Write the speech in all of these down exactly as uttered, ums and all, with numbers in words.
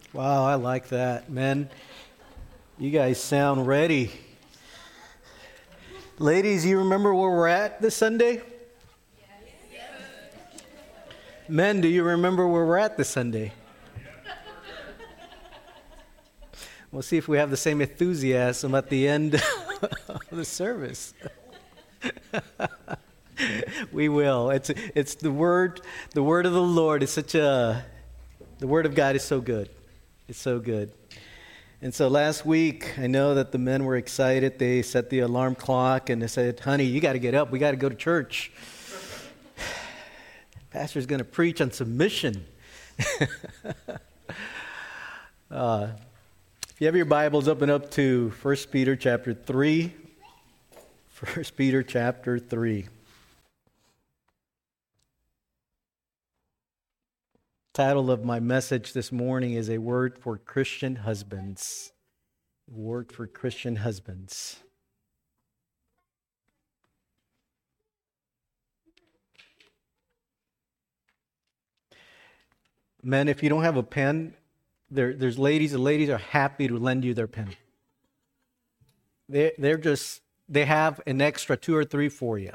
Wow, I like that, man. You guys sound ready. Ladies, you remember where we're at this Sunday? Yes. Men, do you remember where we're at this Sunday? We'll see if we have the same enthusiasm at the end of the service. We will. It's it's the word, the word of the Lord is such a, the word of God is so good. It's so good. And so last week, I know that the men were excited. They set the alarm clock and they said, honey, you got to get up. We got to go to church. Pastor's going to preach on submission. uh, if you have your Bibles, open up to First Peter chapter three. First Peter chapter three. Title of my message this morning is A Word for Christian Husbands. A Word for Christian Husbands. Men, if you don't have a pen, there, there's ladies. The ladies are happy to lend you their pen. They, they're just, they have an extra two or three for you.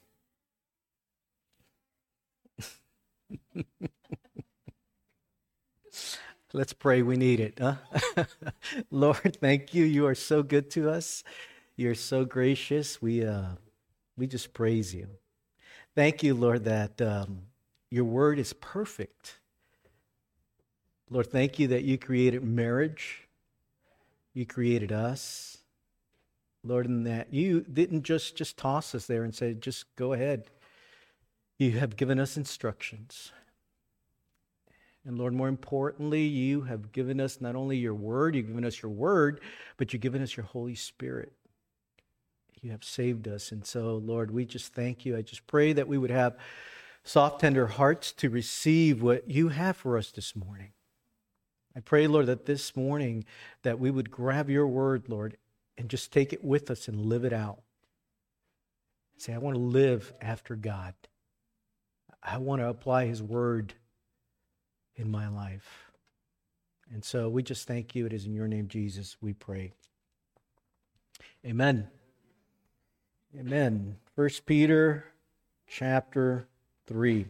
Let's pray. We need it. Huh? Lord, thank you. You are so good to us. You're so gracious. We uh, we just praise you. Thank you, Lord, that um, your word is perfect. Lord, thank you that you created marriage. You created us. Lord, and that you didn't just, just toss us there and say, just go ahead. You have given us instructions. And Lord, more importantly, you have given us not only your word, you've given us your word, but you've given us your Holy Spirit. You have saved us. And so, Lord, we just thank you. I just pray that we would have soft, tender hearts to receive what you have for us this morning. I pray, Lord, that this morning that we would grab your word, Lord, and just take it with us and live it out. Say, I want to live after God. I want to apply his word in my life. And so we just thank you. It is in your name, Jesus, we pray. Amen. Amen. First Peter chapter three.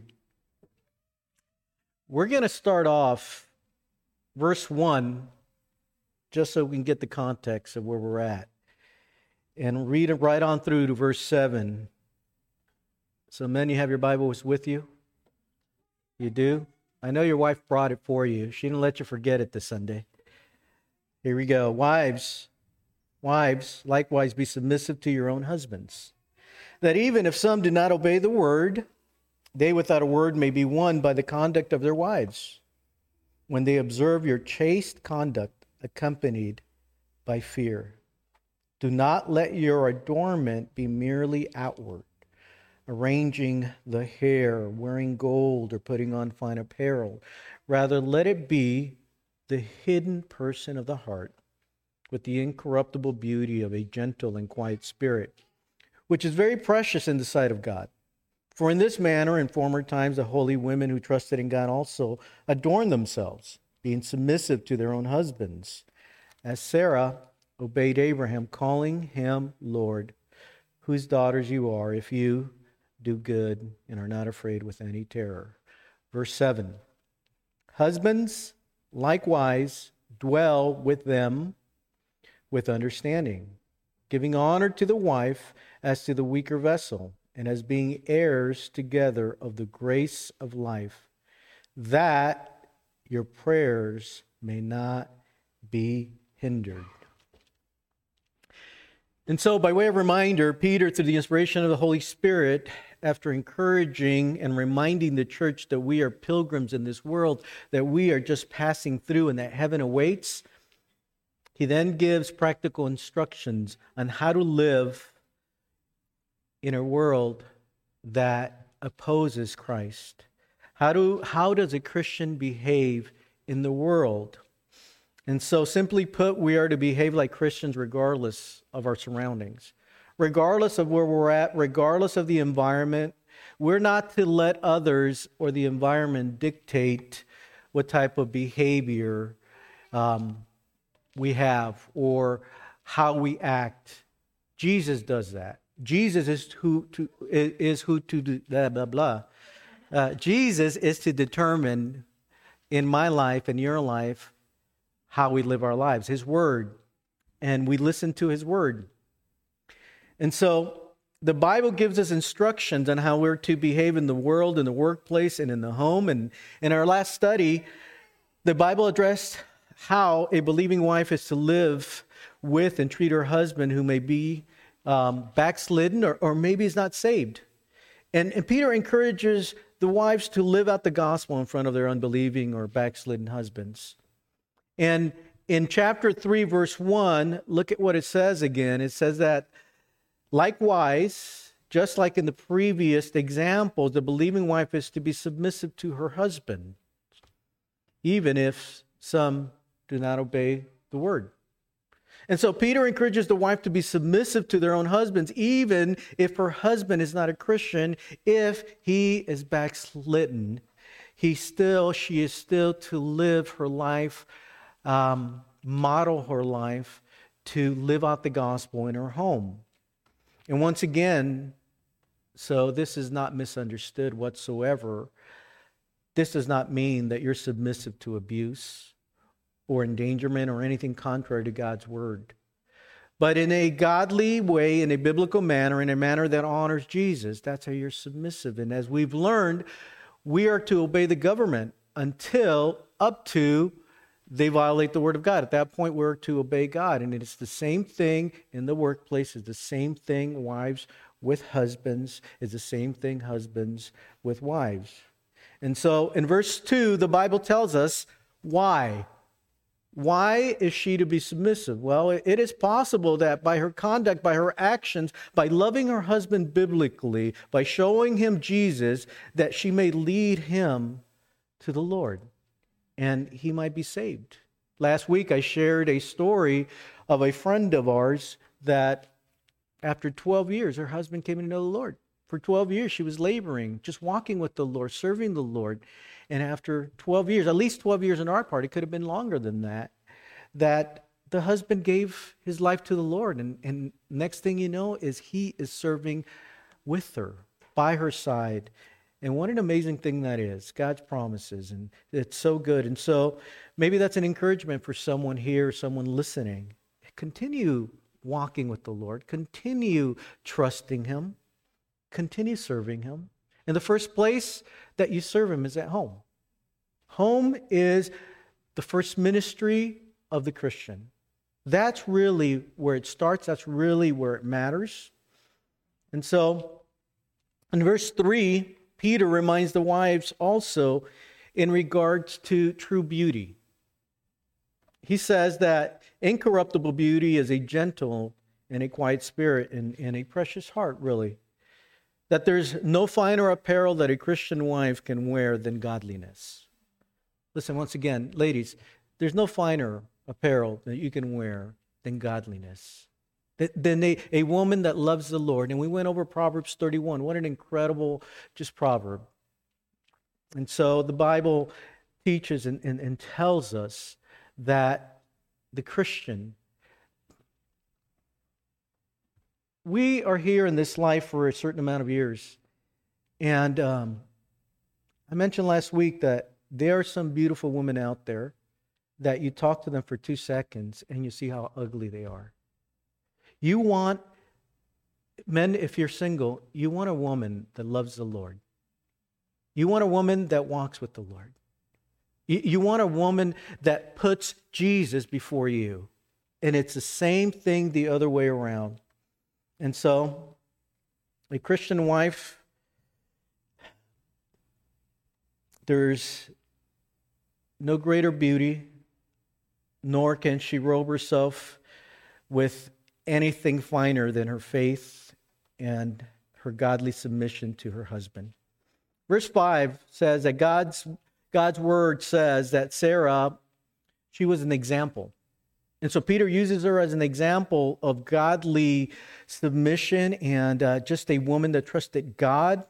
We're going to start off verse one, just so we can get the context of where we're at, and read it right on through to verse seven. So men, you have your Bibles with you? You do? I know your wife brought it for you. She didn't let you forget it this Sunday. Here we go. Wives, wives, likewise be submissive to your own husbands, that even if some do not obey the word, they without a word may be won by the conduct of their wives, when they observe your chaste conduct accompanied by fear. Do not let your adornment be merely outward, arranging the hair, wearing gold, or putting on fine apparel. Rather, let it be the hidden person of the heart, with the incorruptible beauty of a gentle and quiet spirit, which is very precious in the sight of God. For in this manner, in former times, the holy women who trusted in God also adorned themselves, being submissive to their own husbands, as Sarah obeyed Abraham, calling him Lord, whose daughters you are, if you do good and are not afraid with any terror. Verse seven. Husbands, likewise, dwell with them with understanding, giving honor to the wife as to the weaker vessel, and as being heirs together of the grace of life, that your prayers may not be hindered. And so, by way of reminder, Peter, through the inspiration of the Holy Spirit, after encouraging and reminding the church that we are pilgrims in this world, that we are just passing through and that heaven awaits, he then gives practical instructions on how to live in a world that opposes Christ. How do how does a Christian behave in the world? And so, simply put, we are to behave like Christians regardless of our surroundings, regardless of where we're at, regardless of the environment. We're not to let others or the environment dictate what type of behavior um, we have or how we act. Jesus does that. Jesus is who to is who to do blah blah blah. Uh, Jesus is to determine in my life and your life how we live our lives. His word, and we listen to His word. And so the Bible gives us instructions on how we're to behave in the world, in the workplace, and in the home. And in our last study, the Bible addressed how a believing wife is to live with and treat her husband who may be um, backslidden or, or maybe is not saved. And, and Peter encourages the wives to live out the gospel in front of their unbelieving or backslidden husbands. And in chapter three, verse one, look at what it says again. It says that, likewise, just like in the previous examples, the believing wife is to be submissive to her husband, even if some do not obey the word. And so Peter encourages the wife to be submissive to their own husbands, even if her husband is not a Christian. If he is backslidden, he still, she is still to live her life, um, model her life, to live out the gospel in her home. And once again, so this is not misunderstood whatsoever. This does not mean that you're submissive to abuse or endangerment or anything contrary to God's word. But in a godly way, in a biblical manner, in a manner that honors Jesus, that's how you're submissive. And as we've learned, we are to obey the government until up to they violate the word of God. At that point, we're to obey God. And it's the same thing in the workplace. It's the same thing, wives with husbands. It's the same thing, husbands with wives. And so in verse two, the Bible tells us why. Why is she to be submissive? Well, it is possible that by her conduct, by her actions, by loving her husband biblically, by showing him Jesus, that she may lead him to the Lord and he might be saved. Last week, I shared a story of a friend of ours that after twelve years, her husband came to know the Lord. For twelve years, she was laboring, just walking with the Lord, serving the Lord. And after twelve years, at least twelve years in our part, it could have been longer than that, that the husband gave his life to the Lord. And, and next thing you know is he is serving with her, by her side. And what an amazing thing that is, God's promises. And it's so good. And so maybe that's an encouragement for someone here, someone listening. Continue walking with the Lord. Continue trusting Him. Continue serving Him. In the first place that you serve Him is at home. Home is the first ministry of the Christian. That's really where it starts. That's really where it matters. And so, in verse three, Peter reminds the wives also in regards to true beauty. He says that incorruptible beauty is a gentle and a quiet spirit and, and a precious heart, really. That there's no finer apparel that a Christian wife can wear than godliness. Listen, once again, ladies, there's no finer apparel that you can wear than godliness. Than a, a woman that loves the Lord. And we went over Proverbs thirty-one. What an incredible just proverb. And so the Bible teaches and, and, and tells us that the Christian, we are here in this life for a certain amount of years. And um, I mentioned last week that there are some beautiful women out there that you talk to them for two seconds and you see how ugly they are. You want, men, if you're single, you want a woman that loves the Lord. You want a woman that walks with the Lord. You, you want a woman that puts Jesus before you. And it's the same thing the other way around. And so, a Christian wife, there's no greater beauty, nor can she robe herself with anything finer than her faith and her godly submission to her husband. Verse five says that God's, God's word says that Sarah, she was an example. And so Peter uses her as an example of godly submission and uh, just a woman that trusted God.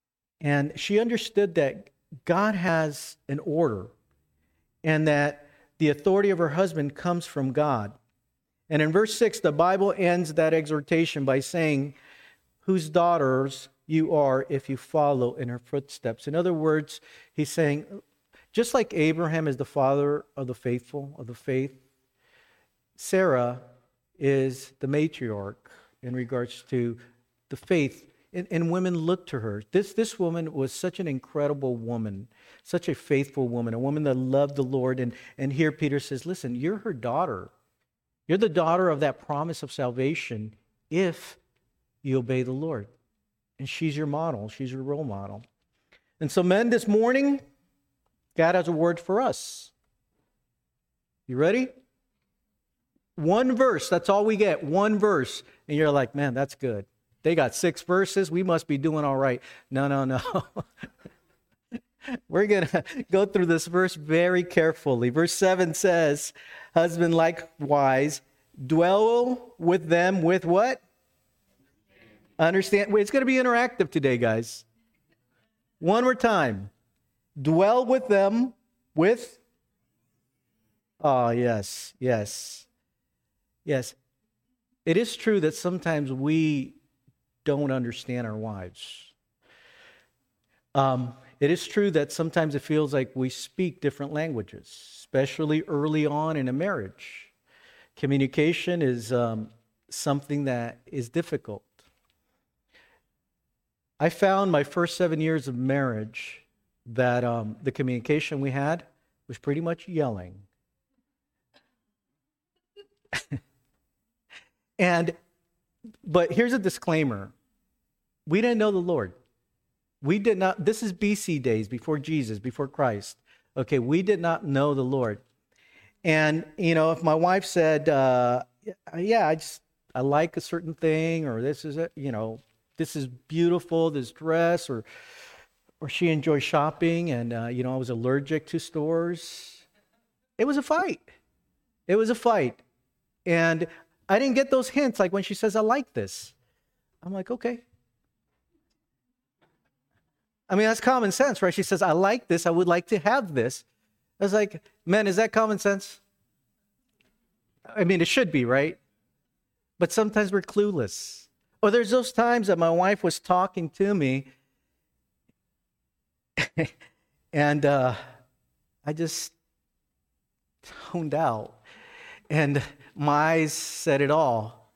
And she understood that God has an order and that the authority of her husband comes from God. And in verse six, the Bible ends that exhortation by saying, whose daughters you are if you follow in her footsteps. In other words, he's saying, just like Abraham is the father of the faithful, of the faith, Sarah is the matriarch in regards to the faith. And, and women look to her. This, this woman was such an incredible woman, such a faithful woman, a woman that loved the Lord. And, and here Peter says, listen, you're her daughter. You're the daughter of that promise of salvation if you obey the Lord. And she's your model. She's your role model. And so, men, this morning, God has a word for us. You ready? One verse. That's all we get. One verse. And you're like, man, that's good. They got six verses. We must be doing all right. No, no, no. We're going to go through this verse very carefully. Verse seven says, husband likewise, dwell with them with what? Understand. Wait, it's going to be interactive today, guys. One more time. Dwell with them with. Oh, yes, yes, yes. It is true that sometimes we don't understand our wives. Um, it is true that sometimes it feels like we speak different languages, especially early on in a marriage. Communication is um, something that is difficult. I found my first seven years of marriage that um, the communication we had was pretty much yelling. and, but here's a disclaimer. We didn't know the Lord. We did not, this is B C days, before Jesus, before Christ. Okay, we did not know the Lord. And, you know, if my wife said, uh, yeah, I just, I like a certain thing, or this is, a, you know, this is beautiful, this dress, or or she enjoys shopping, and, uh, you know, I was allergic to stores. It was a fight. It was a fight. And I didn't get those hints, like when she says, I like this. I'm like, okay. I mean, that's common sense, right? She says, I like this, I would like to have this. I was like, man, is that common sense? I mean, it should be, right? But sometimes we're clueless. Or there's those times that my wife was talking to me and uh, I just toned out. And my eyes said it all.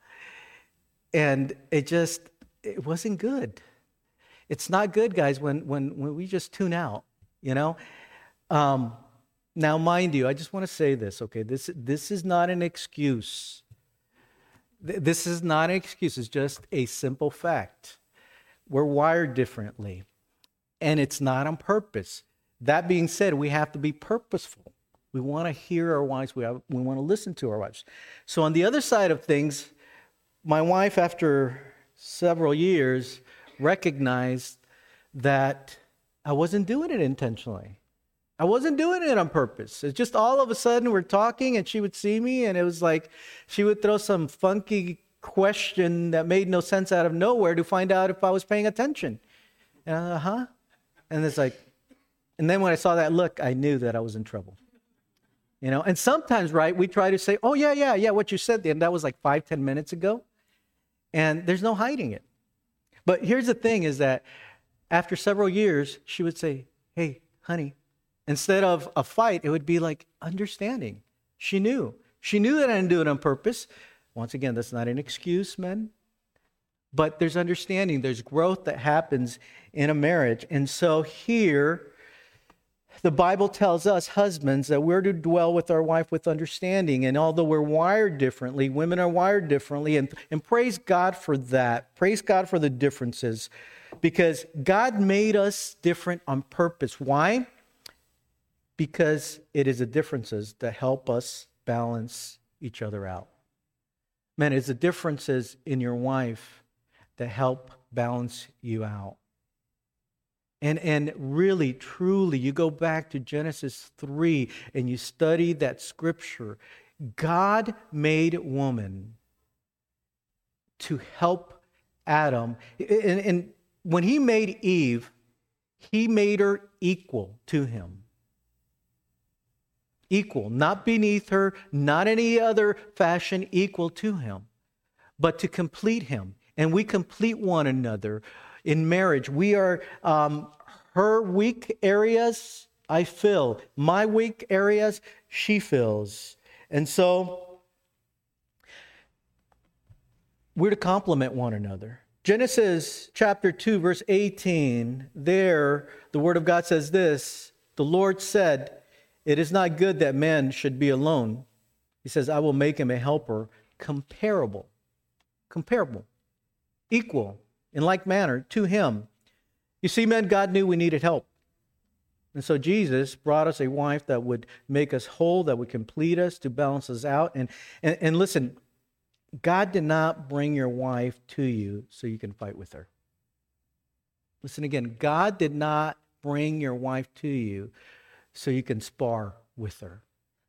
And it just, it wasn't good. It's not good, guys, when when, when we just tune out, you know? Um, now, mind you, I just want to say this, okay? This, this is not an excuse. This is not an excuse. It's just a simple fact. We're wired differently, and it's not on purpose. That being said, we have to be purposeful. We want to hear our wives. We, have, we want to listen to our wives. So on the other side of things, my wife, after several years, recognized that I wasn't doing it intentionally. I wasn't doing it on purpose. It's just all of a sudden we're talking and she would see me and it was like she would throw some funky question that made no sense out of nowhere to find out if I was paying attention. And I was, huh? And it's like, and then when I saw that look, I knew that I was in trouble. You know, and sometimes, right, we try to say, oh, yeah, yeah, yeah, what you said then, that was like five, ten minutes ago. And there's no hiding it. But here's the thing is that after several years, she would say, hey, honey, instead of a fight, it would be like understanding. She knew. She knew that I didn't do it on purpose. Once again, that's not an excuse, men. But there's understanding. There's growth that happens in a marriage. And so here, the Bible tells us, husbands, that we're to dwell with our wife with understanding. And although we're wired differently, women are wired differently. And, and praise God for that. Praise God for the differences. Because God made us different on purpose. Why? Because it is the differences that help us balance each other out. Man, it's the differences in your wife that help balance you out. And and really, truly, you go back to Genesis three and you study that scripture. God made woman to help Adam. And, and when he made Eve, he made her equal to him. Equal, not beneath her, not any other fashion, equal to him, but to complete him. And we complete one another in marriage. We are, um, her weak areas, I fill. My weak areas, she fills. And so, we're to complement one another. Genesis chapter two, verse eighteen, there, the Word of God says this, the Lord said, it is not good that man should be alone. He says, I will make him a helper comparable, comparable, equal, in like manner to him. You see, men, God knew we needed help. And so Jesus brought us a wife that would make us whole, that would complete us, to balance us out. And, and, and listen, God did not bring your wife to you so you can fight with her. Listen again, God did not bring your wife to you so you can spar with her.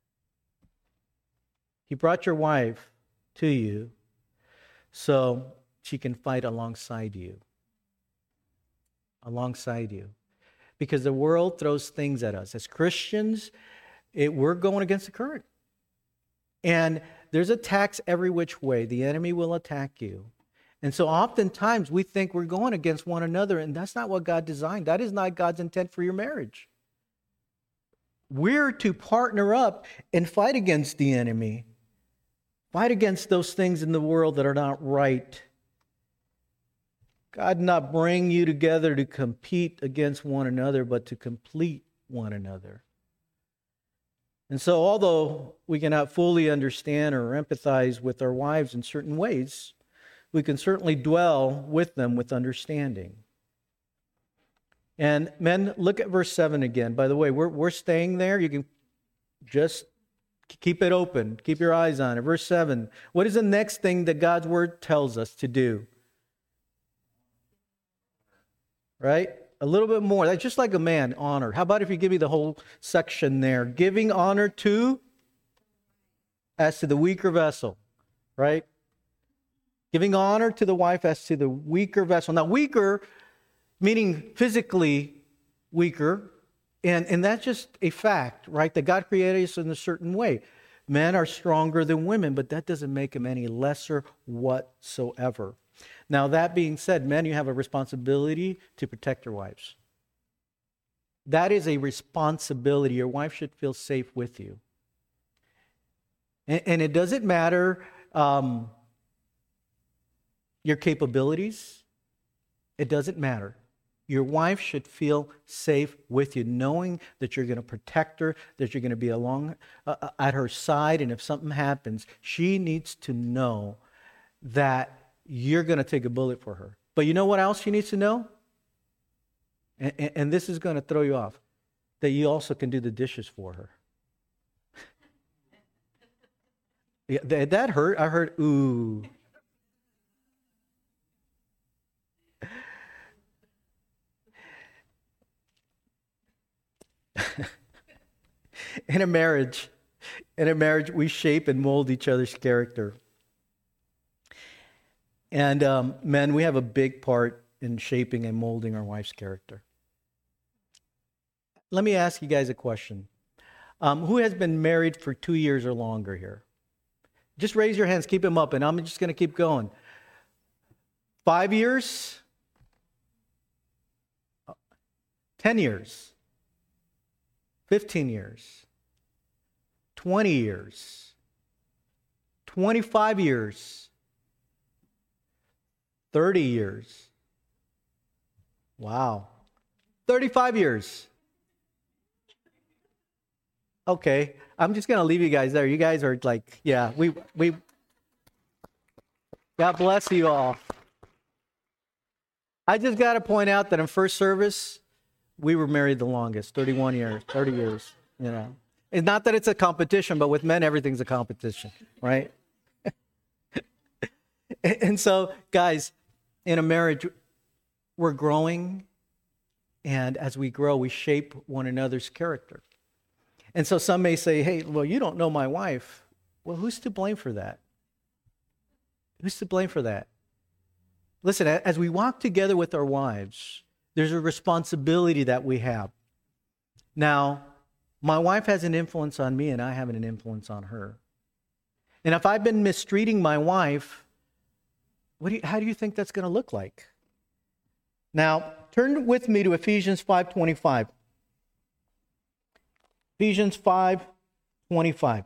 He brought your wife to you so she can fight alongside you. Alongside you. Because the world throws things at us. As Christians, it, we're going against the current. And there's attacks every which way. The enemy will attack you. And so oftentimes we think we're going against one another, and that's not what God designed. That is not God's intent for your marriage. We're to partner up and fight against the enemy. Fight against those things in the world that are not right. God did not bring you together to compete against one another, but to complete one another. And so although we cannot fully understand or empathize with our wives in certain ways, we can certainly dwell with them with understanding. And men, look at verse seven again. By the way, we're, we're staying there. You can just keep it open. Keep your eyes on it. Verse seven. What is the next thing that God's word tells us to do? Right? A little bit more. That's just like a man, honor. How about if you give me the whole section there? Giving honor to, as to the weaker vessel. Right? Giving honor to the wife as to the weaker vessel. Now, weaker meaning physically weaker, and, and that's just a fact, right? That God created us in a certain way. Men are stronger than women, but that doesn't make them any lesser whatsoever. Now, that being said, men, you have a responsibility to protect your wives. That is a responsibility. Your wife should feel safe with you. And, and it doesn't matter um, your capabilities. It doesn't matter. Your wife should feel safe with you, knowing that you're going to protect her, that you're going to be along uh, at her side, and if something happens, she needs to know that you're going to take a bullet for her. But you know what else she needs to know? And, and, and this is going to throw you off, that you also can do the dishes for her. Yeah, that, that hurt. I heard, ooh. In a marriage, in a marriage, we shape and mold each other's character. And um, men, we have a big part in shaping and molding our wife's character. Let me ask you guys a question. Um, who has been married for two years or longer here? Just raise your hands, keep them up, and I'm just going to keep going. Five years? Ten years? Fifteen years? Twenty years? Twenty-five years? Thirty years? Wow. Thirty-five years? Okay, I'm just going to leave you guys there. You guys are like, yeah, we, we, God bless you all. I just got to point out that in first service, we were married the longest, thirty-one years, thirty years, you know. It's not that it's a competition, but with men, everything's a competition, right? And so, guys, in a marriage, we're growing, and as we grow, we shape one another's character. And so some may say, hey, well, you don't know my wife. Well, who's to blame for that? Who's to blame for that? Listen, as we walk together with our wives, there's a responsibility that we have. Now, My wife has an influence on me, and I have an influence on her. And if I've been mistreating my wife, what do you, how do you think that's going to look like? Now, turn with me to Ephesians five twenty-five. Ephesians five twenty-five.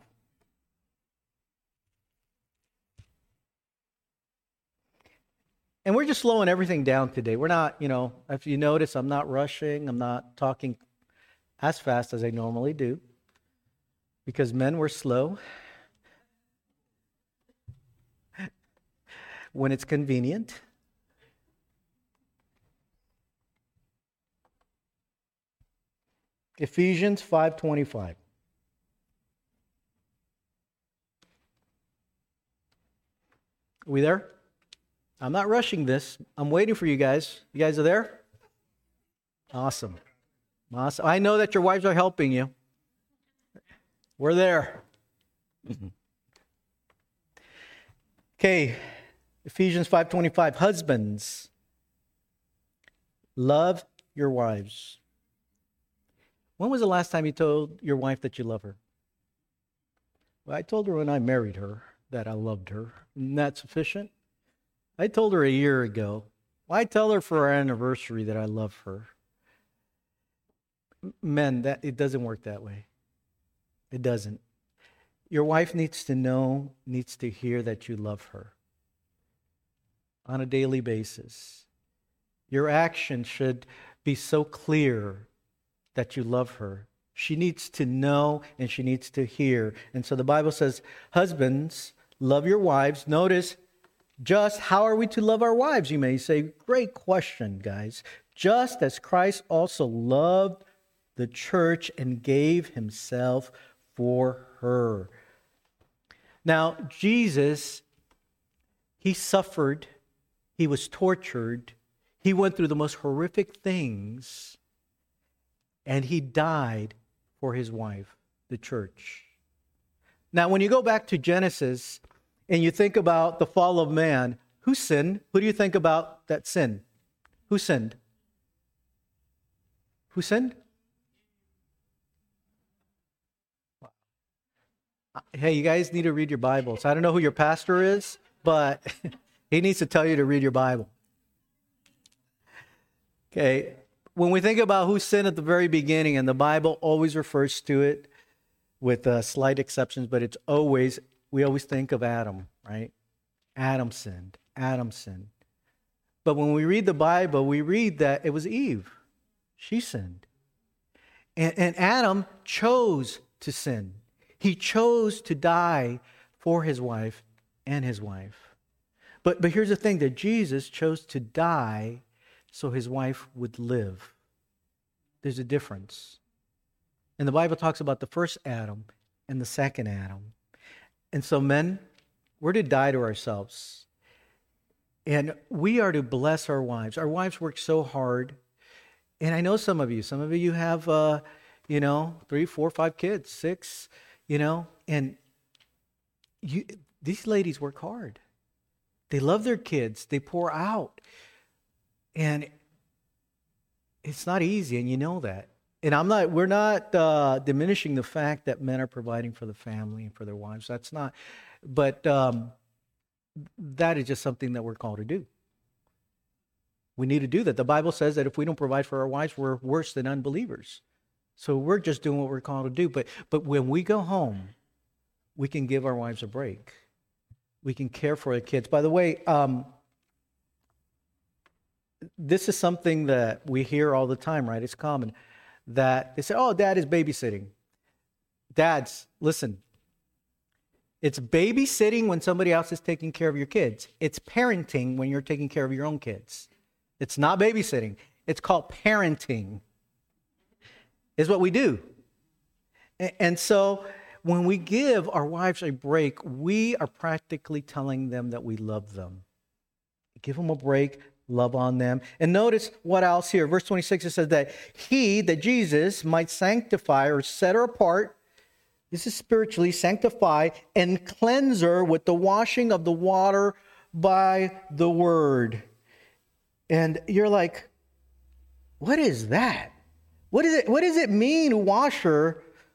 And we're just slowing everything down today. We're not, you know, if you notice, I'm not rushing. I'm not talking as fast as I normally do. Because men were slow when it's convenient. Ephesians five twenty-five. Are we there? I'm not rushing this. I'm waiting for you guys. You guys are there? Awesome. Awesome. I know that your wives are helping you. We're there. Okay. Ephesians five twenty-five. Husbands, love your wives. When was the last time you told your wife that you love her? Well, I told her when I married her that I loved her. Isn't that sufficient? I told her a year ago. Why tell her for our anniversary that I love her? Men, that it doesn't work that way. It doesn't. Your wife needs to know, needs to hear that you love her on a daily basis. Your actions should be so clear that you love her. She needs to know and she needs to hear. And so the Bible says, husbands, love your wives. Notice, just how are we to love our wives? You may say, great question, guys. Just as Christ also loved the church and gave himself for her. Now, Jesus, he suffered, he was tortured, he went through the most horrific things, and he died for his wife, the church. Now, when you go back to Genesis and you think about the fall of man, who sinned? Who do you think about that sin? Who sinned? Who sinned? Hey, you guys need to read your Bibles. I don't know who your pastor is, but he needs to tell you to read your Bible. Okay, when we think about who sinned at the very beginning, and the Bible always refers to it with uh, slight exceptions, but it's always, we always think of Adam, right? Adam sinned. Adam sinned. But when we read the Bible, we read that it was Eve. She sinned. And, and Adam chose to sin. He chose to die for his wife and his wife. But, but here's the thing, that Jesus chose to die so his wife would live. There's a difference. And the Bible talks about the first Adam and the second Adam. And so men, we're to die to ourselves. And we are to bless our wives. Our wives work so hard. And I know some of you, some of you have, uh, you know, three, four, five kids, six, you know, and you, these ladies work hard. They love their kids. They pour out. And it's not easy, and you know that. And I'm not, we're not uh, diminishing the fact that men are providing for the family and for their wives. That's not, but um, that is just something that we're called to do. We need to do that. The Bible says that if we don't provide for our wives, we're worse than unbelievers. So we're just doing what we're called to do. But but when we go home, we can give our wives a break. We can care for our kids. By the way, um, this is something that we hear all the time, right? It's common that they say, oh, dad is babysitting. Dads, listen. It's babysitting when somebody else is taking care of your kids. It's parenting when you're taking care of your own kids. It's not babysitting. It's called parenting. Is what we do. And so when we give our wives a break, we are practically telling them that we love them. Give them a break, love on them. And notice what else here. Verse twenty-six, it says that he, that Jesus, might sanctify or set her apart. This is spiritually, sanctify and cleanse her with the washing of the water by the word. And you're like, what is that? What, is it, what does it mean to wash her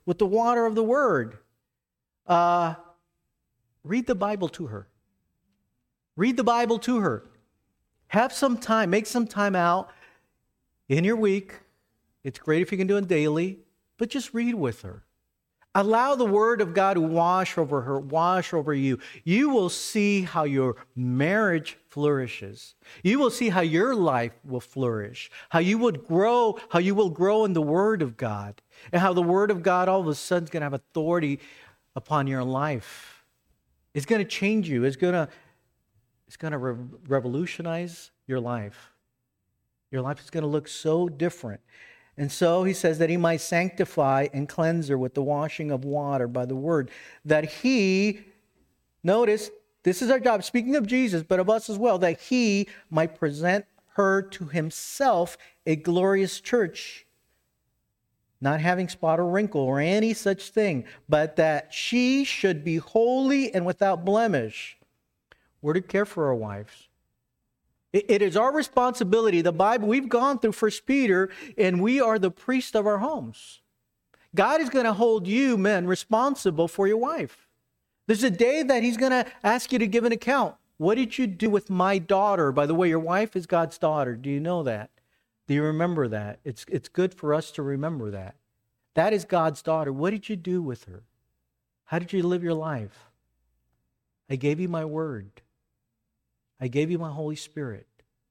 with the water of the Word. Uh, read the Bible to her. Read the Bible to her. Have some time. Make some time out in your week. It's great if you can do it daily, but just read with her. Allow the Word of God to wash over her, wash over you. You will see how your marriage flourishes. You will see how your life will flourish, how you would grow, how you will grow in the Word of God, and how the Word of God all of a sudden is going to have authority upon your life. It's going to change you. It's going to, it's going to re- revolutionize your life. Your life is going to look so different. And so he says that he might sanctify and cleanse her with the washing of water by the word, that he, notice, this is our job, speaking of Jesus, but of us as well, that he might present her to himself a glorious church, not having spot or wrinkle or any such thing, but that she should be holy and without blemish. We're to care for our wives. It is our responsibility. The Bible, we've gone through First Peter, and we are the priest of our homes. God is going to hold you, men, responsible for your wife. There's a day that he's going to ask you to give an account. What did you do with my daughter? By the way, your wife is God's daughter. Do you know that? Do you remember that? It's, it's good for us to remember that. That is God's daughter. What did you do with her? How did you live your life? I gave you my word. I gave you my Holy Spirit.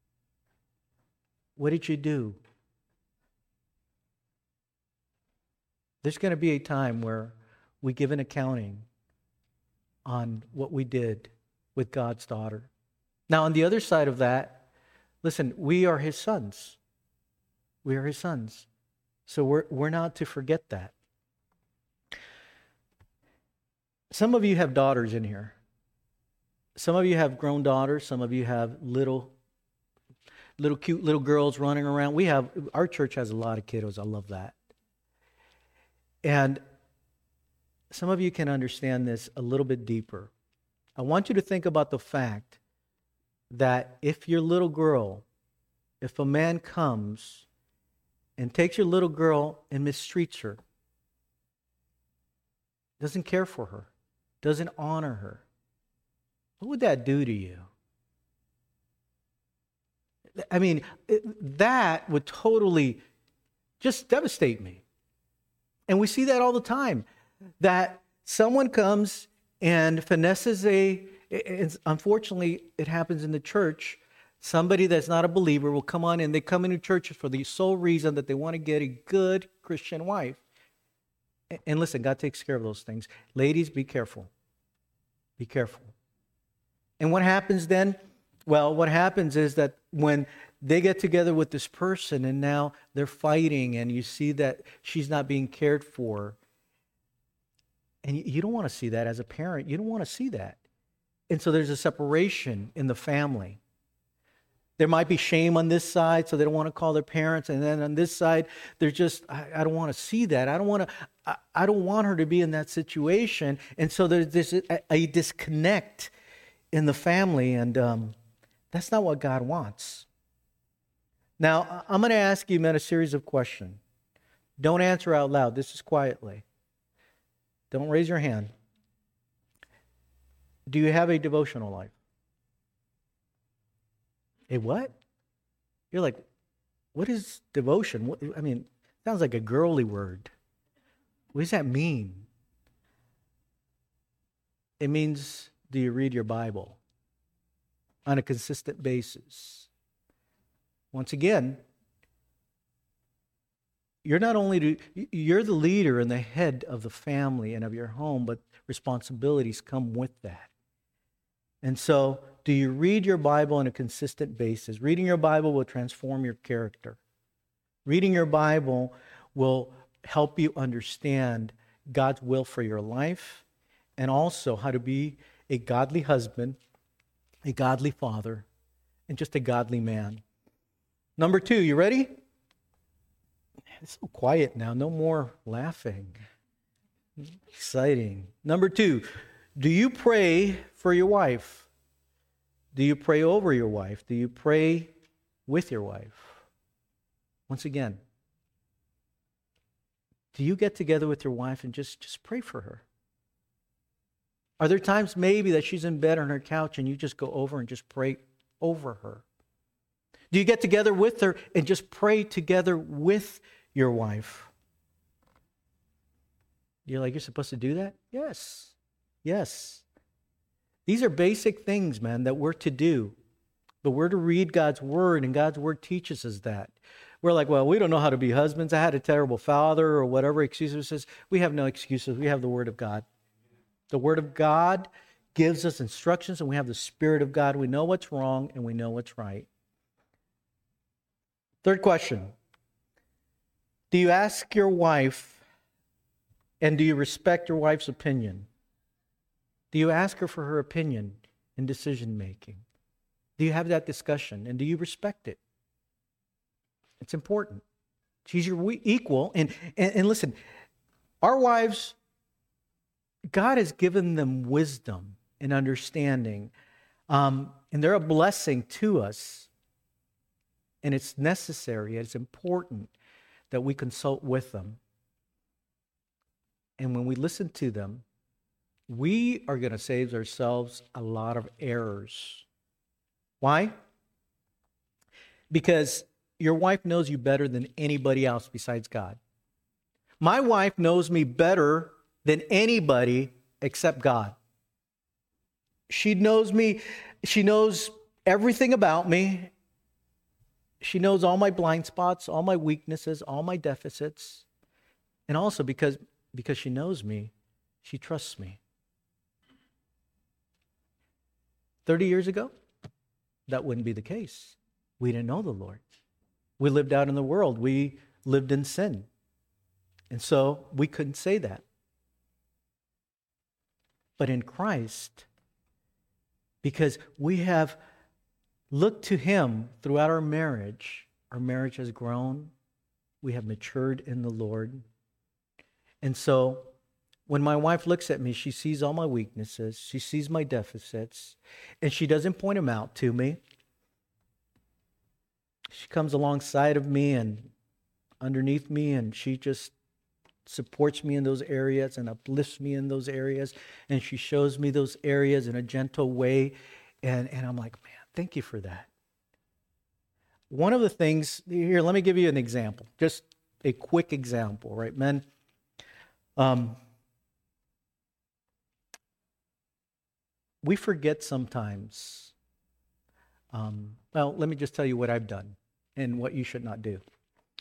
What did you do? There's going to be a time where we give an accounting on what we did with God's daughter. Now, on the other side of that, listen, we are his sons. We are his sons. So we're, we're not to forget that. Some of you have daughters in here. Some of you have grown daughters. Some of you have little, little cute little girls running around. We have, our church has a lot of kiddos. I love that. And some of you can understand this a little bit deeper. I want you to think about the fact that if your little girl, if a man comes and takes your little girl and mistreats her, doesn't care for her, doesn't honor her, what would that do to you? I mean, it, that would totally just devastate me. And we see that all the time, that someone comes and finesses a, it's, unfortunately, it happens in the church. Somebody that's not a believer will come on and they come into churches for the sole reason that they want to get a good Christian wife. And, and listen, God takes care of those things. Ladies, be careful. Be careful. And what happens then? Well, what happens is that when they get together with this person and now they're fighting and you see that she's not being cared for, and you don't want to see that as a parent. You don't want to see that. And so there's a separation in the family. There might be shame on this side, so they don't want to call their parents. And then on this side, they're just, I, I don't want to see that. I don't want to, I, I don't want her to be in that situation. And so there's this a, a disconnect in the family, and um, that's not what God wants. Now, I'm going to ask you, men, a series of questions. Don't answer out loud. This is quietly. Don't raise your hand. Do you have a devotional life? A what? You're like, what is devotion? What, I mean, it sounds like a girly word. What does that mean? It means, do you read your Bible on a consistent basis? Once again, you're not only to, you're the leader and the head of the family and of your home, but responsibilities come with that. And so, do you read your Bible on a consistent basis? Reading your Bible will transform your character. Reading your Bible will help you understand God's will for your life and also how to be a godly husband, a godly father, and just a godly man. Number two, you ready? It's so quiet now. No more laughing. Exciting. Number two, do you pray for your wife? Do you pray over your wife? Do you pray with your wife? Once again, Do you get together with your wife and just, just pray for her? Are there times maybe that she's in bed on her couch and you just go over and just pray over her? Do you get together with her and just pray together with your wife? You're like, you're supposed to do that? Yes. Yes. These are basic things, man, that we're to do. But we're to read God's word, and God's word teaches us that. We're like, well, we don't know how to be husbands. I had a terrible father or whatever excuses says. We have no excuses. We have the word of God. The word of God gives us instructions, and we have the Spirit of God. We know what's wrong, and we know what's right. Third question. Do you ask your wife, and do you respect your wife's opinion? Do you ask her for her opinion in decision making? Do you have that discussion, and do you respect it? It's important. She's your equal. And, and, and listen, our wives, God has given them wisdom and understanding. Um, and they're a blessing to us. And it's necessary, it's important that we consult with them. And when we listen to them, we are going to save ourselves a lot of errors. Why? Because your wife knows you better than anybody else besides God. My wife knows me better than anybody except God. She knows me, she knows everything about me. She knows all my blind spots, all my weaknesses, all my deficits. And also because, because she knows me, she trusts me. thirty years ago, that wouldn't be the case. We didn't know the Lord. We lived out in the world. We lived in sin. And so we couldn't say that. But in Christ, because we have looked to Him throughout our marriage, our marriage has grown. We have matured in the Lord. And so when my wife looks at me, she sees all my weaknesses. She sees my deficits. And she doesn't point them out to me. She comes alongside of me and underneath me, and she just supports me in those areas and uplifts me in those areas. And she shows me those areas in a gentle way. And, and I'm like, man, thank you for that. One of the things, here, let me give you an example. Just a quick example, right, men? Um, we forget sometimes. Um, well, let me just tell you what I've done and what you should not do.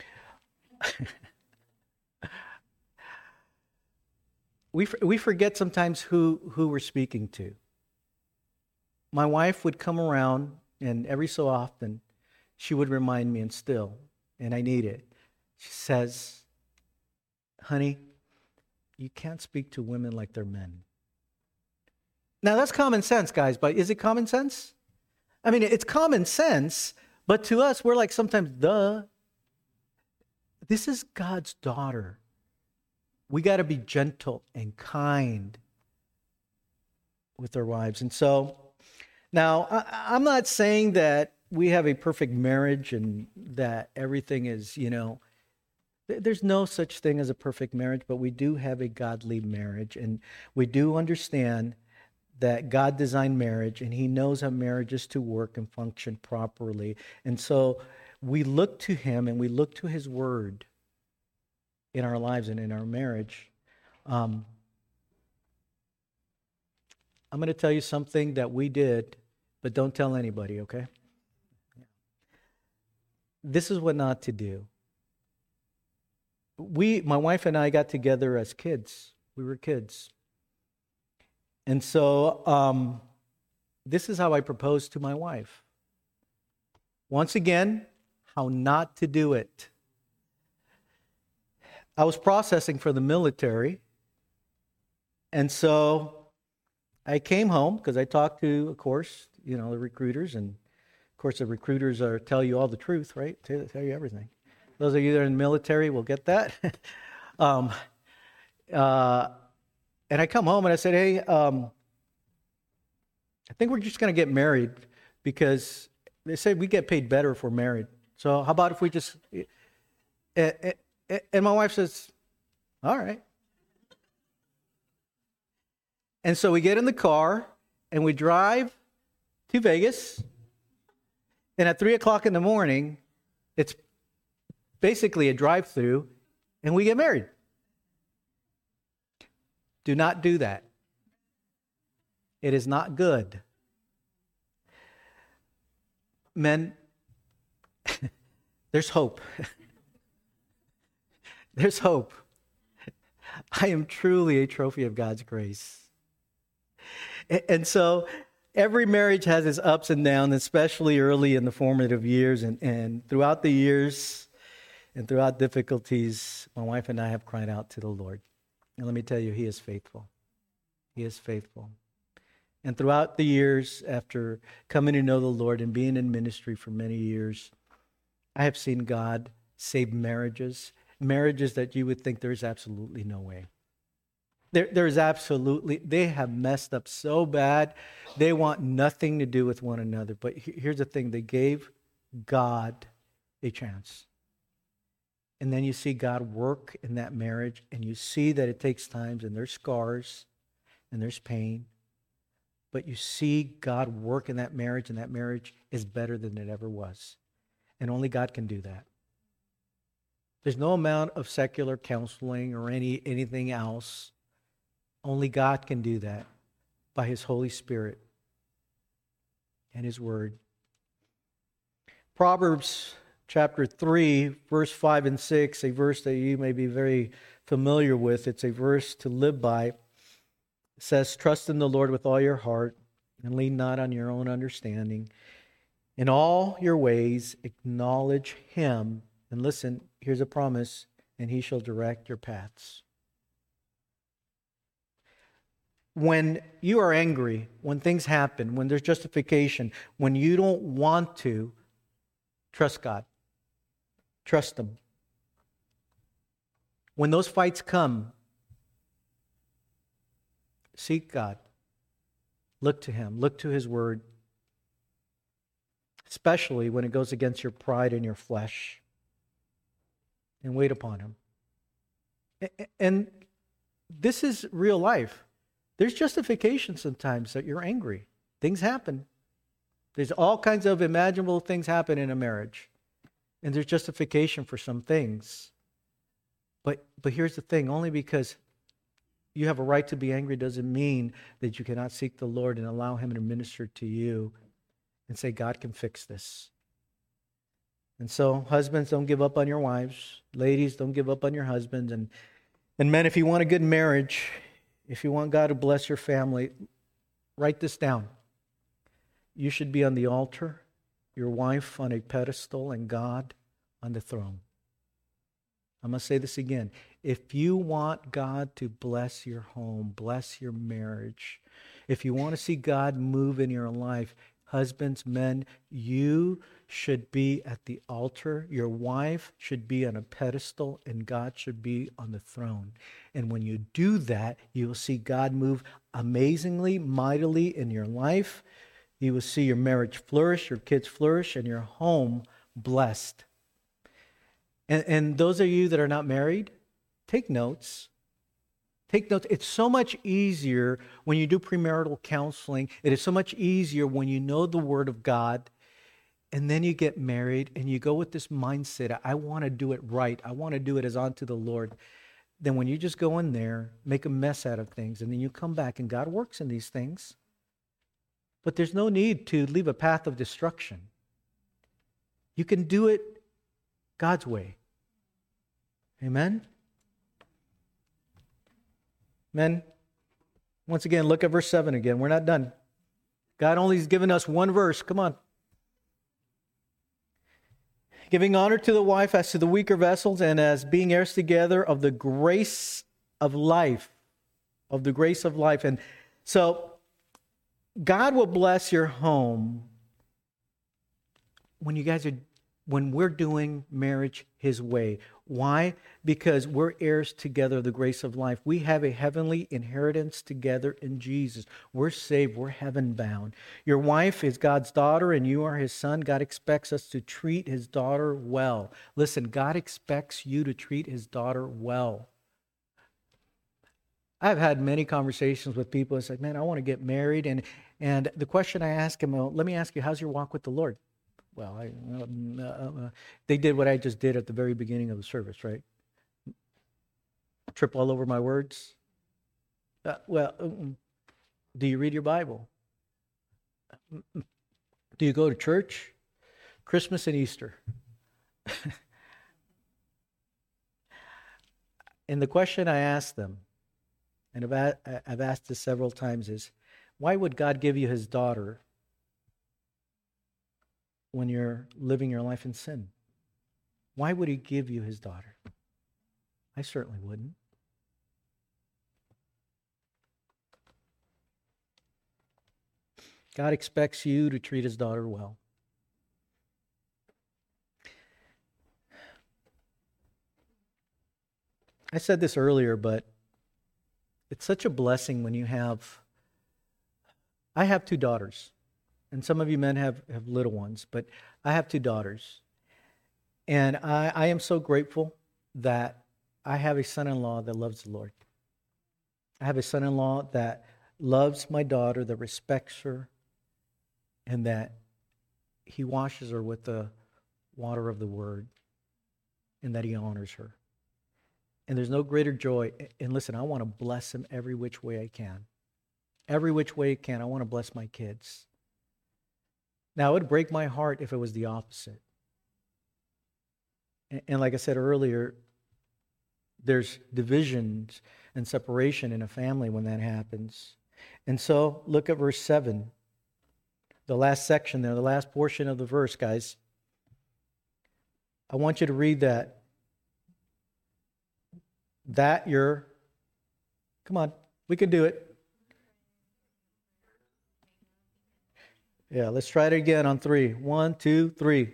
we we forget sometimes who, who we're speaking to. My wife would come around, and every so often, she would remind me, and still, and I need it. She says, honey, you can't speak to women like they're men. Now, that's common sense, guys, but is it common sense? I mean, it's common sense, but to us, we're like sometimes, duh. This is God's daughter. We got to be gentle and kind with our wives. And so, now, I, I'm not saying that we have a perfect marriage and that everything is, you know, th- there's no such thing as a perfect marriage, but we do have a godly marriage. And we do understand that God designed marriage, and He knows how marriage is to work and function properly. And so we look to Him and we look to His Word in our lives and in our marriage. Um, I'm going to tell you something that we did, but don't tell anybody, okay? This is what not to do. We, my wife and I got together as kids. We were kids. And so um, this is how I proposed to my wife. Once again, how not to do it. I was processing for the military. And so I came home because I talked to, of course, you know, the recruiters. And of course, the recruiters are tell you all the truth, right? Tell, tell you everything. Those of you that are in the military will get that. um, uh, And I come home and I said, hey, um, I think we're just going to get married because they say we get paid better if we're married. So how about if we just... And my wife says, All right. And so we get in the car and we drive to Vegas. And at three o'clock in the morning, it's basically a drive-through, and we get married. Do not do that. It is not good. Men, there's hope. There's hope. I am truly a trophy of God's grace. And so every marriage has its ups and downs, especially early in the formative years. And, and throughout the years and throughout difficulties, my wife and I have cried out to the Lord. And let me tell you, He is faithful. He is faithful. And throughout the years, after coming to know the Lord and being in ministry for many years, I have seen God save marriages, marriages that you would think there's absolutely no way. There, there's absolutely, they have messed up so bad, they want nothing to do with one another. But here's the thing, they gave God a chance. And then you see God work in that marriage, and you see that it takes time, and there's scars, and there's pain. But you see God work in that marriage, and that marriage is better than it ever was. And only God can do that. There's no amount of secular counseling or any anything else. Only God can do that by His Holy Spirit and His Word. Proverbs chapter three, verse five and six, a verse that you may be very familiar with. It's a verse to live by. It says, "Trust in the Lord with all your heart and lean not on your own understanding. In all your ways acknowledge Him." And listen, here's a promise, "and He shall direct your paths." When you are angry, when things happen, when there's justification, when you don't want to, trust God. Trust Him. When those fights come, seek God. Look to Him. Look to His Word. Especially when it goes against your pride and your flesh. And wait upon Him. And this is real life. There's justification sometimes that you're angry. Things happen. There's all kinds of imaginable things happen in a marriage. And there's justification for some things. But but here's the thing, only because you have a right to be angry doesn't mean that you cannot seek the Lord and allow Him to minister to you and say, God can fix this. And so, husbands, don't give up on your wives. Ladies, don't give up on your husbands. And, and men, if you want a good marriage, if you want God to bless your family, write this down. You should be on the altar, your wife on a pedestal, and God on the throne. I'm going to say this again. If you want God to bless your home, bless your marriage, if you want to see God move in your life, husbands, men, you should be at the altar. Your wife should be on a pedestal, and God should be on the throne. And when you do that, you will see God move amazingly, mightily in your life. You will see your marriage flourish, your kids flourish, and your home blessed. And, and those of you that are not married, take notes. Take notes. It's so much easier when you do premarital counseling. It is so much easier when you know the Word of God, and then you get married and you go with this mindset, I want to do it right. I want to do it as unto the Lord. Then when you just go in there, make a mess out of things, and then you come back and God works in these things. But there's no need to leave a path of destruction. You can do it God's way. Amen? Men, once again, look at verse seven again. We're not done. God only has given us one verse. Come on. Giving honor to the wife as to the weaker vessels, and as being heirs together of the grace of life. Of the grace of life. And so, God will bless your home when you guys are, when we're doing marriage His way. Why? Because we're heirs together of the grace of life. We have a heavenly inheritance together in Jesus. We're saved. We're heaven bound. Your wife is God's daughter and you are His son. God expects us to treat His daughter well. Listen, God expects you to treat His daughter well. I've had many conversations with people. It's like, man, I want to get married. And, and the question I ask them, well, let me ask you, how's your walk with the Lord? Well, I, uh, uh, they did what I just did at the very beginning of the service, right? Trip all over my words. Uh, well, um, do you read your Bible? Do you go to church? Christmas and Easter. And the question I ask them, and I've, I've asked this several times, is why would God give you his daughter when you're living your life in sin? Why would he give you his daughter? I certainly wouldn't. God expects you to treat his daughter well. I said this earlier, but it's such a blessing when you have, I have two daughters, and some of you men have, have little ones, but I have two daughters. And I, I am so grateful that I have a son-in-law that loves the Lord. I have a son-in-law that loves my daughter, that respects her, and that he washes her with the water of the word, and that he honors her. And there's no greater joy. And listen, I want to bless them every which way I can. Every which way I can. I want to bless my kids. Now, it would break my heart if it was the opposite. And, and like I said earlier, there's divisions and separation in a family when that happens. And so, look at verse seven. The last section there, the last portion of the verse, guys. I want you to read that. That you're, come on, we can do it. Yeah, let's try it again on three. One, two, three.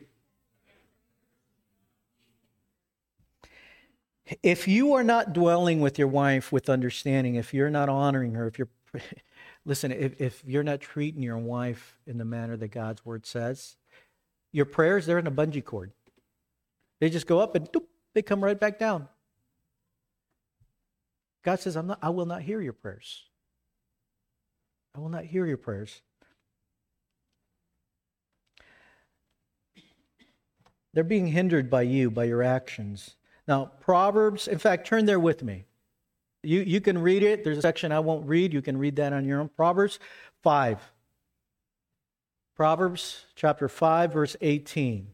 If you are not dwelling with your wife with understanding, if you're not honoring her, if you're, listen, if, if you're not treating your wife in the manner that God's word says, your prayers, they're in a bungee cord. They just go up and doop, they come right back down. God says, I'm not, I will not hear your prayers. I will not hear your prayers. They're being hindered by you, by your actions. Now, Proverbs, in fact, turn there with me. You, you can read it. There's a section I won't read. You can read that on your own. Proverbs five. Proverbs chapter five, verse eighteen.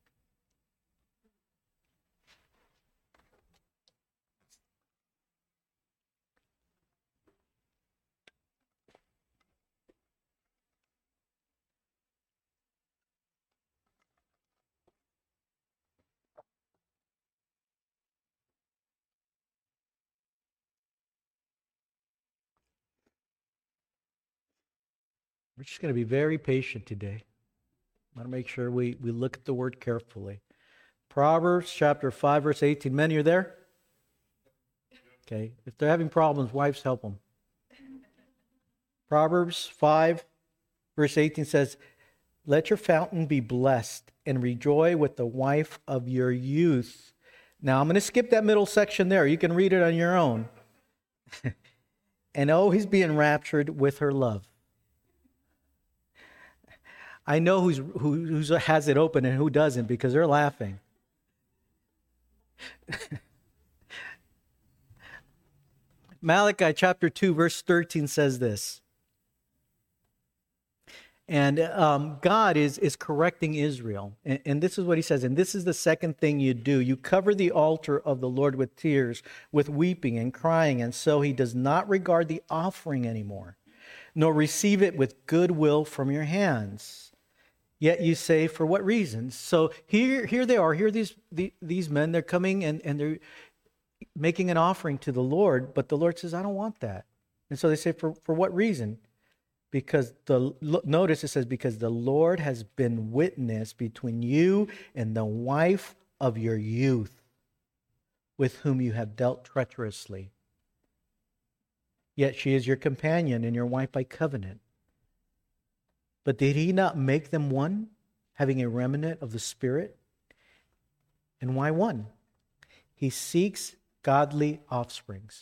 We're just going to be very patient today. I want to make sure we, we look at the word carefully. Proverbs chapter five, verse eighteen. Men, you're there? Okay. If they're having problems, wives help them. Proverbs five, verse eighteen says, let your fountain be blessed and rejoice with the wife of your youth. Now, I'm going to skip that middle section there. You can read it on your own. And oh, he's being raptured with her love. I know who's, who who's has it open and who doesn't because they're laughing. Malachi chapter two, verse thirteen says this. And um, God is, is correcting Israel. And, and this is what he says. And this is the second thing you do. You cover the altar of the Lord with tears, with weeping and crying. And so he does not regard the offering anymore, nor receive it with goodwill from your hands. Yet you say, for what reasons? So here, here they are. Here are these, the, these men. They're coming and, and they're making an offering to the Lord. But the Lord says, I don't want that. And so they say, for, for what reason? Because the notice it says, because the Lord has been witness between you and the wife of your youth, with whom you have dealt treacherously. Yet she is your companion and your wife by covenant. But did he not make them one, having a remnant of the Spirit? And why one? He seeks godly offsprings.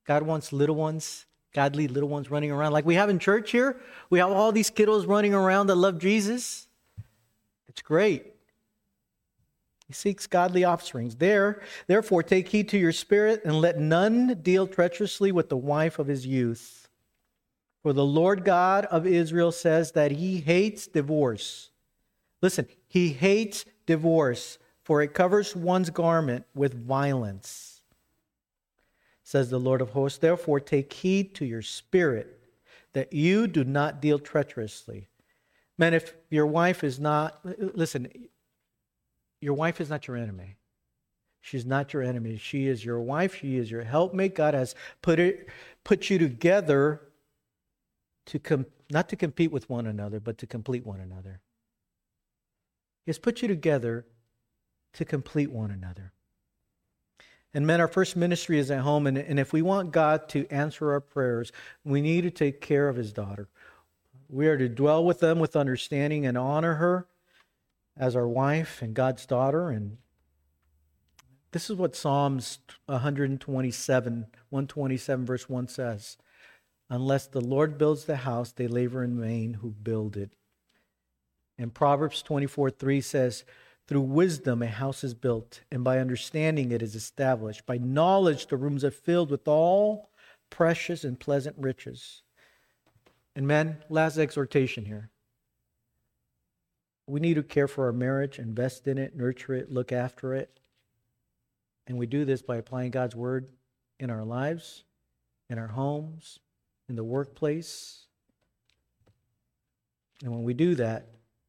God wants little ones, godly little ones running around. Like we have in church here. We have all these kiddos running around that love Jesus. It's great. He seeks godly offsprings. There, therefore, take heed to your spirit, and let none deal treacherously with the wife of his youth. For the Lord God of Israel says that he hates divorce. Listen, he hates divorce, for it covers one's garment with violence. Says the Lord of hosts, therefore, take heed to your spirit, that you do not deal treacherously. Man, if your wife is not, listen, your wife is not your enemy. She's not your enemy. She is your wife. She is your helpmate. God has put it, put you together to com- not to compete with one another, but to complete one another. He has put you together to complete one another. And men, our first ministry is at home, and, and if we want God to answer our prayers, we need to take care of his daughter. We are to dwell with them with understanding and honor her as our wife and God's daughter. And this is what Psalms one twenty-seven, one twenty-seven verse one says. Unless the Lord builds the house, they labor in vain who build it. And Proverbs twenty-four three says, through wisdom a house is built, and by understanding it is established. By knowledge the rooms are filled with all precious and pleasant riches. And men, last exhortation here. We need to care for our marriage, invest in it, nurture it, look after it. And we do this by applying God's word in our lives, in our homes, in the workplace. And when we do that,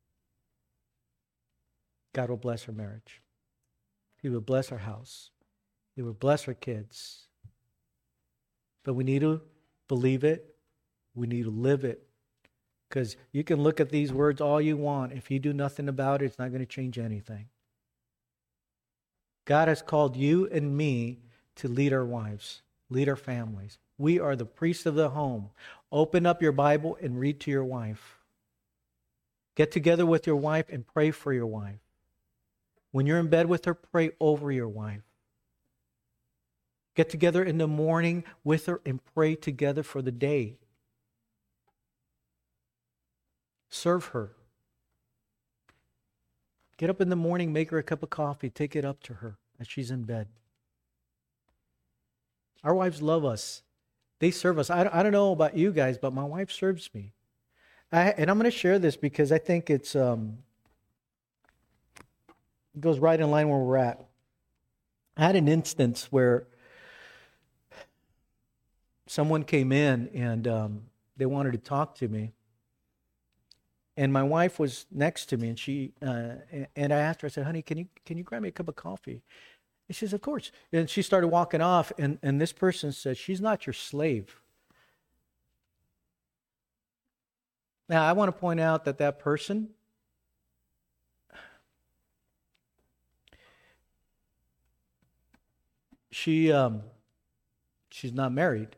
God will bless our marriage. He will bless our house. He will bless our kids. But we need to believe it. We need to live it. Because you can look at these words all you want. If you do nothing about it, it's not going to change anything. God has called you and me to lead our wives, lead our families. We are the priests of the home. Open up your Bible and read to your wife. Get together with your wife and pray for your wife. When you're in bed with her, pray over your wife. Get together in the morning with her and pray together for the day. Serve her. Get up in the morning, make her a cup of coffee, take it up to her as she's in bed. Our wives love us. They serve us. I, I don't know about you guys, but my wife serves me. I, and I'm going to share this because I think it's um, it goes right in line where we're at. I had an instance where someone came in and um, they wanted to talk to me. And my wife was next to me, and she uh, and I asked her, I said, honey, can you can you grab me a cup of coffee? And she says, of course. And she started walking off, and, and this person said, she's not your slave. Now, I want to point out that that person, she um, she's not married.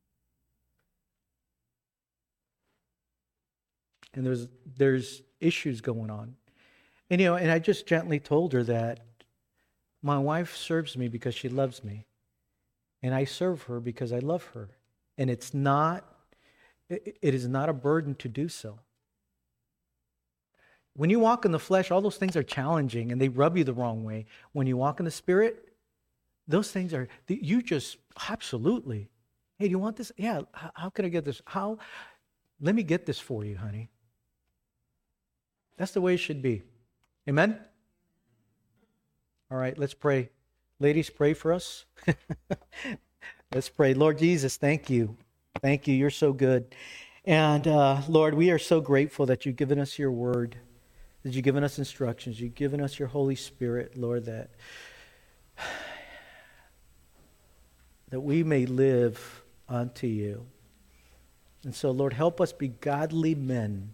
And there's there's issues going on. And, you know, and I just gently told her that my wife serves me because she loves me. And I serve her because I love her. And it's not, it, it is not a burden to do so. When you walk in the flesh, all those things are challenging and they rub you the wrong way. When you walk in the Spirit, those things are, you just, absolutely. Hey, do you want this? Yeah, how, how can I get this? How? Let me get this for you, honey. That's the way it should be. Amen? All right, let's pray. Ladies, pray for us. Let's pray. Lord Jesus, thank you. Thank you. You're so good. And uh, Lord, we are so grateful that you've given us your word, that you've given us instructions, you've given us your Holy Spirit, Lord, that, that we may live unto you. And so, Lord, help us be godly men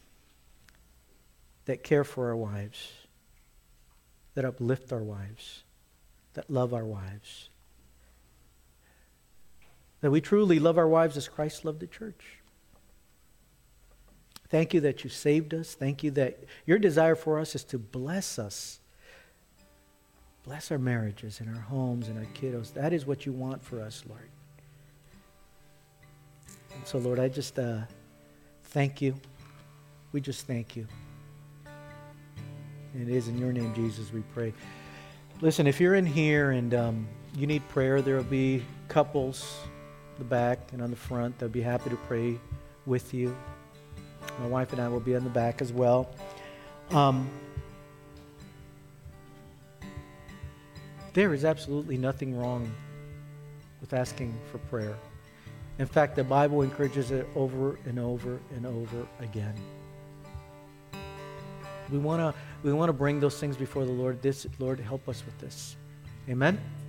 that care for our wives, that uplift our wives, that love our wives, that we truly love our wives as Christ loved the church. Thank you that you saved us. Thank you that your desire for us is to bless us. Bless our marriages and our homes and our kiddos. That is what you want for us, Lord. So, Lord, I just uh, thank you. We just thank you. And it is in your name, Jesus, we pray. Listen, if you're in here and um, you need prayer, there will be couples in the back and on the front. They'll be happy to pray with you. My wife and I will be in the back as well. Um, there is absolutely nothing wrong with asking for prayer. In fact, the Bible encourages it over and over and over again. We want to we want to bring those things before the Lord. This, Lord, help us with this. Amen.